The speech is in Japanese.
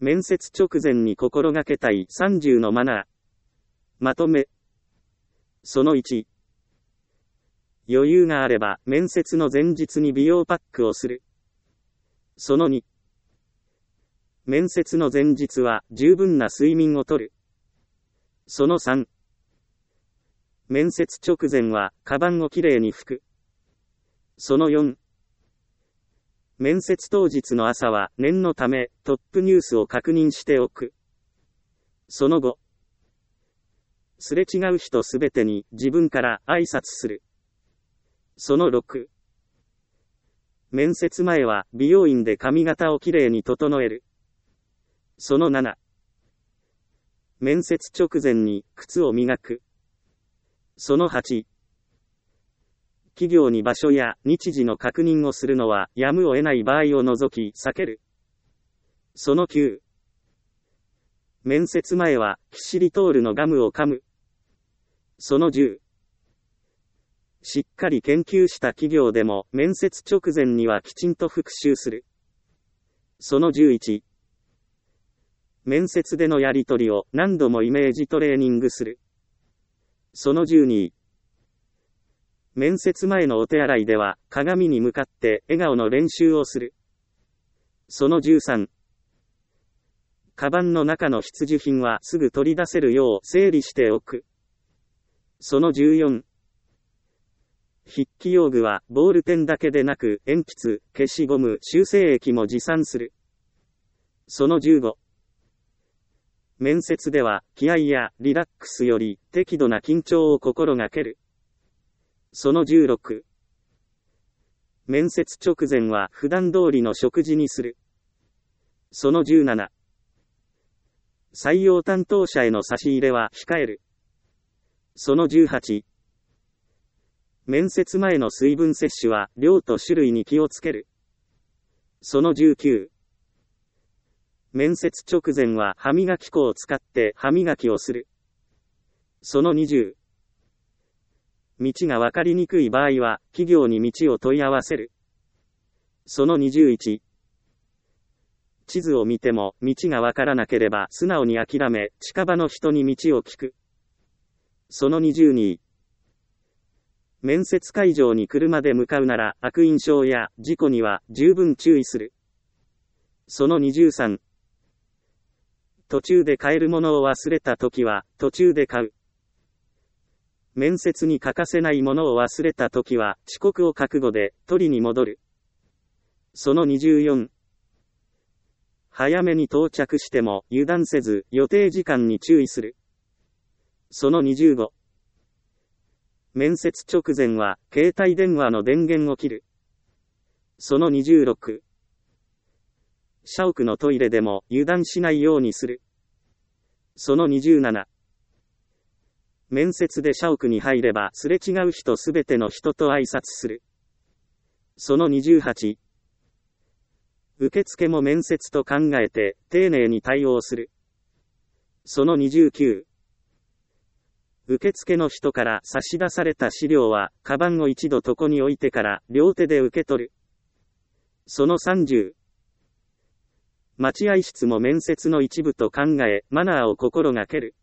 面接直前に心がけたい30のマナー。まとめ。その1。余裕があれば、面接の前日に美容パックをする。その2。面接の前日は、十分な睡眠をとる。その3。面接直前は、カバンをきれいに拭く。その4。面接当日の朝は、念のため、トップニュースを確認しておく。その5。すれ違う人すべてに、自分から挨拶する。その6。面接前は、美容院で髪型をきれいに整える。その7。面接直前に、靴を磨く。その8。企業に場所や日時の確認をするのはやむを得ない場合を除き避ける。その9。面接前はキシリトールのガムを噛む。その10。しっかり研究した企業でも面接直前にはきちんと復習する。その11。面接でのやり取りを何度もイメージトレーニングする。その12。面接前のお手洗いでは、鏡に向かって笑顔の練習をする。その13。カバンの中の必需品はすぐ取り出せるよう整理しておく。その14。筆記用具はボールペンだけでなく、鉛筆、消しゴム、修正液も持参する。その15。面接では、気合やリラックスより適度な緊張を心がける。その16。面接直前は普段通りの食事にする。その17。採用担当者への差し入れは控える。その18。面接前の水分摂取は量と種類に気をつける。その19。面接直前は歯磨き粉を使って歯磨きをする。その20。道がわかりにくい場合は、企業に道を問い合わせる。その21。地図を見ても、道がわからなければ、素直に諦め、近場の人に道を聞く。その22。面接会場に車で向かうなら、悪印象や事故には十分注意する。その23。途中で買えるものを忘れたときは、途中で買う。面接に欠かせないものを忘れたときは、遅刻を覚悟で、取りに戻る。その24。早めに到着しても、油断せず、予定時間に注意する。その25。面接直前は、携帯電話の電源を切る。その26。社屋のトイレでも、油断しないようにする。その27。面接で社屋に入ればすれ違う人すべての人と挨拶する。その28。受付も面接と考えて丁寧に対応する。その29。受付の人から差し出された資料は、カバンを一度床に置いてから両手で受け取る。その30。待合室も面接の一部と考え、マナーを心がける。